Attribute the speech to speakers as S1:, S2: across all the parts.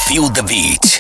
S1: Feel the beat.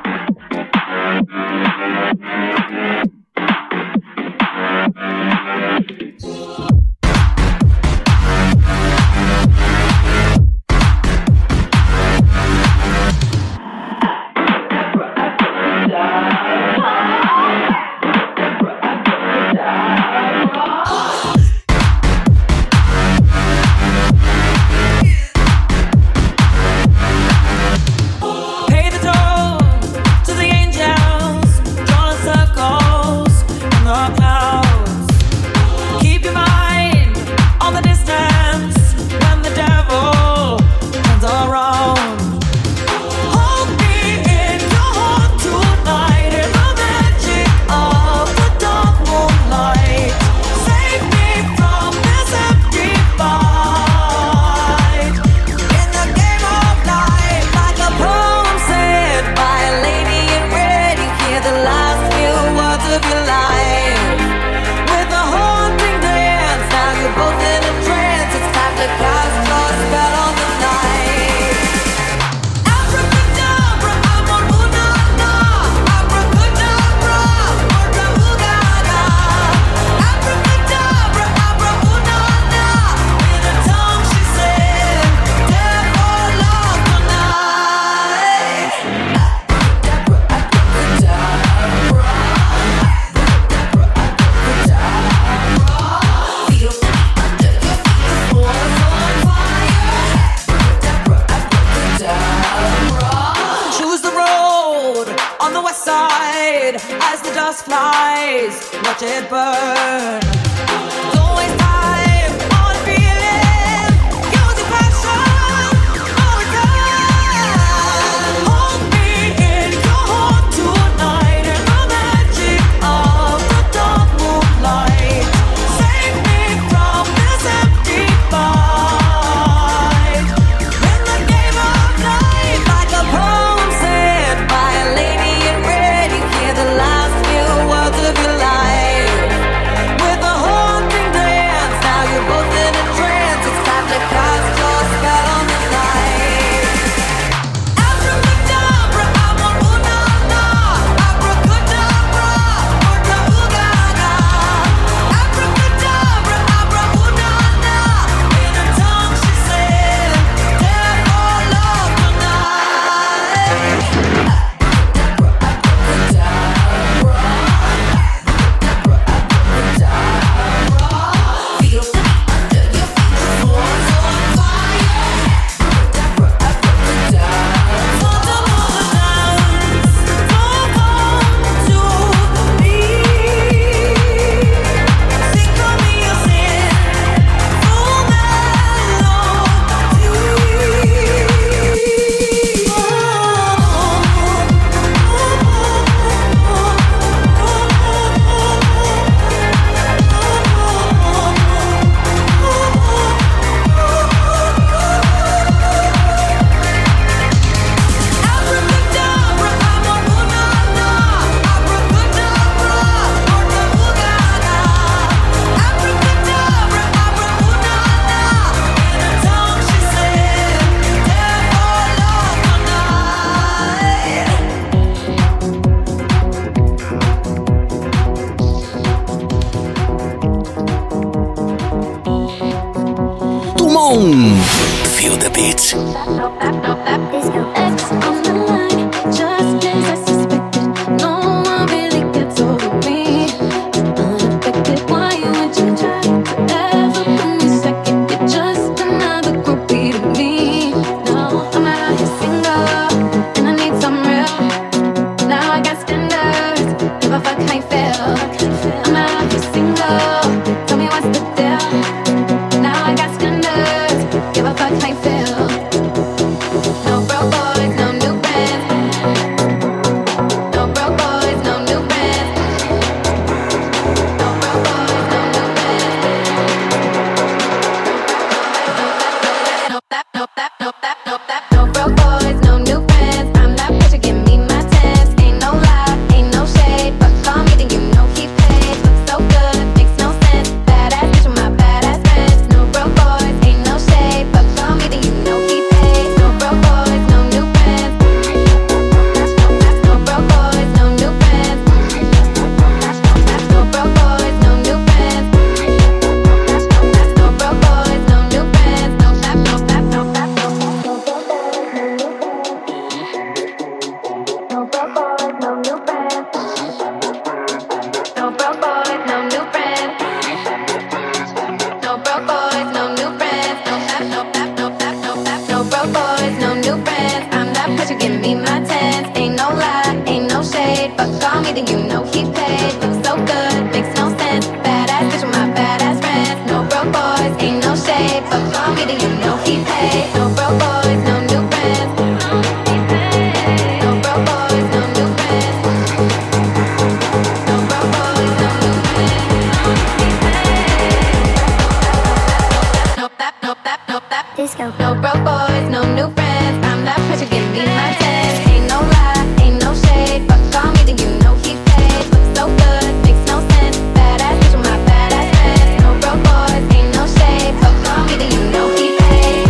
S2: As the dust flies, watch it burn. Don't waste time on feeling. Use your passion all the time. Hold me in your heart tonight in the magic of the dark moonlight. Save me from this empty fight. In the game of life, like a poem said by a lady in red, you hear the last few words of your life. With a haunting dance,
S1: give me my tens. Ain't no lie, ain't no shade. Fuck on me, then you know he paid. Looks so good, makes no sense. Badass bitch with my badass friends. No broke boys, ain't no shade. Fuck on me, then you know he paid. No broke boys, no new friends. No broke boys, no new friends. No broke boys, no new friends. Nope, that. Disco. No broke boys, no new friends. I'm that pressure, give me my tens. Ain't no lie, ain't no shade. Fuck on me, then you know he paid. Looks so good, makes no sense. Badass bitch with my badass friends. No broke boys, ain't no shade. Fuck on me, then you know he paid.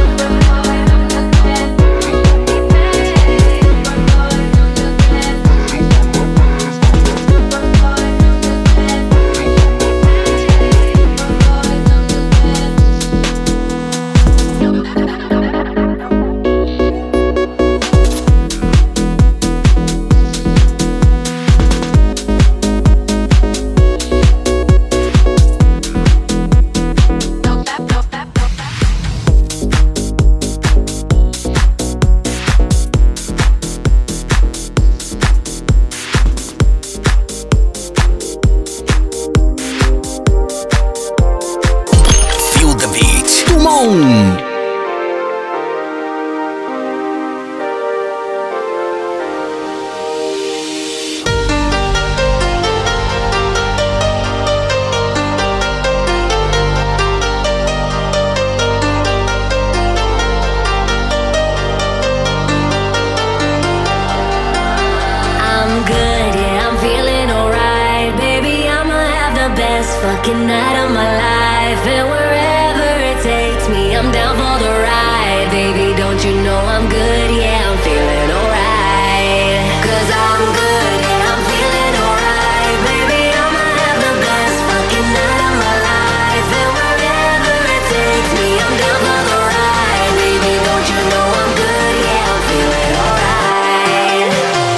S3: Fucking night of my life, and wherever it takes me, I'm down for the ride. Baby, don't you know I'm good? Yeah, I'm feeling alright. 'Cause I'm good, yeah, I'm feeling alright. Baby, I'ma have the best fucking night of my life, and wherever it takes me, I'm down for the ride. Baby, don't you know I'm good? Yeah, I'm feeling alright.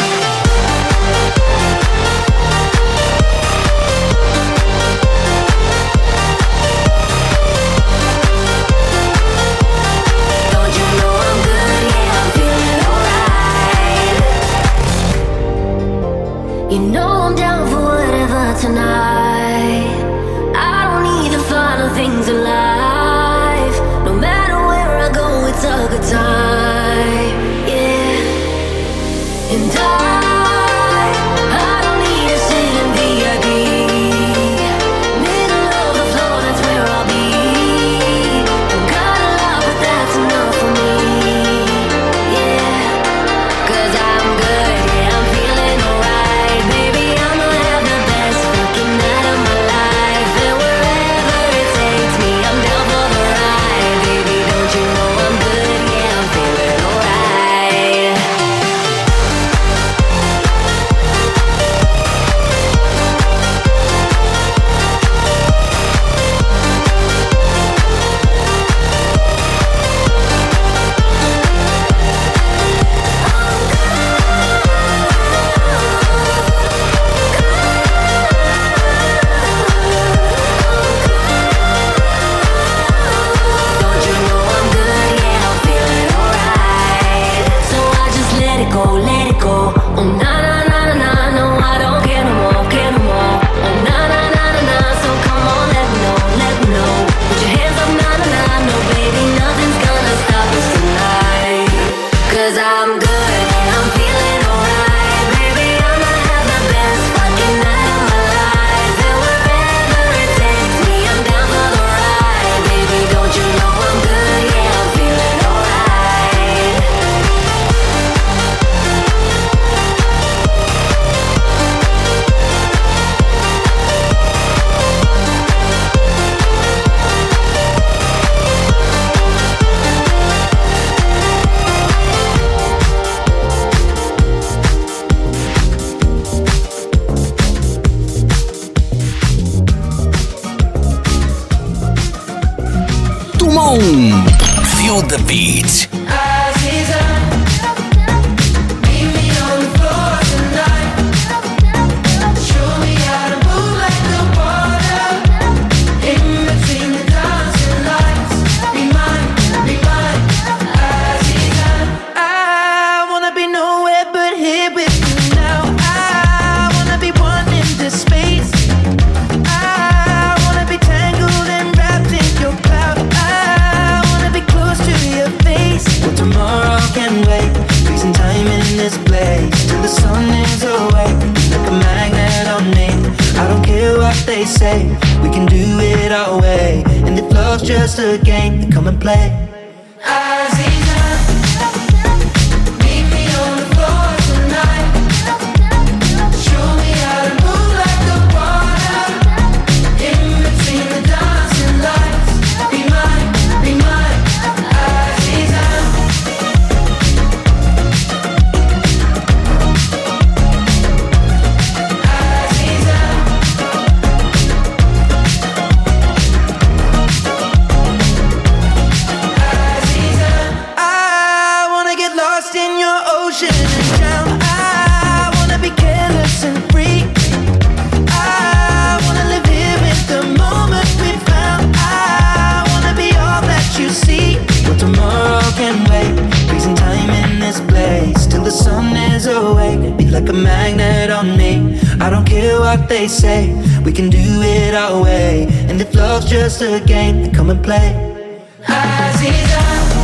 S3: You know I'm down for whatever tonight. I don't need the final things in life. No matter where I go, it's a good time. Yeah. And I don't need to sit in VIP. Middle of the floor, that's where I'll be. Don't got a lot, but that's enough for me. Yeah. 'Cause I'm good, yeah, I'm feeling alright. Baby, I'ma have the best fucking night of my life, and wherever it takes me, I'm down for the ride. Baby, don't you know I'm good? Yeah, I'm feeling alright. Don't you know I'm good? Yeah, I'm feeling alright. So I just let it go, let it go. Oh na na na na na, no I don't care no more, care no more. Oh na na na na na, so come on, let me know, let me know. Put your hands up, na na na, no baby, nothing's gonna stop us tonight. 'Cause I'm good, yeah, I'm feeling alright. Baby, I'ma have the best fucking night of my life, and wherever it takes me, I'm down for the ride. Baby, don't you know I'm good? Yeah, I'm feeling alright.
S4: Dumont. Feel the beat.
S2: I wanna be nowhere.
S5: they say. We can do it our way. And if love's just a game, then come and play. Aziza, meet me on the floor tonight. Show me how to move like the water. In between the dancing lights. Be mine, Aziza. In your ocean and drown. I wanna be careless and free. I wanna live here with the moment we found. I wanna be all that you see. But tomorrow can wait. Freezing time in this place till the sun is awake. Be like a magnet on me. I don't care what they say. We can do it our way. And if love's just a game, then come and play. Aziza.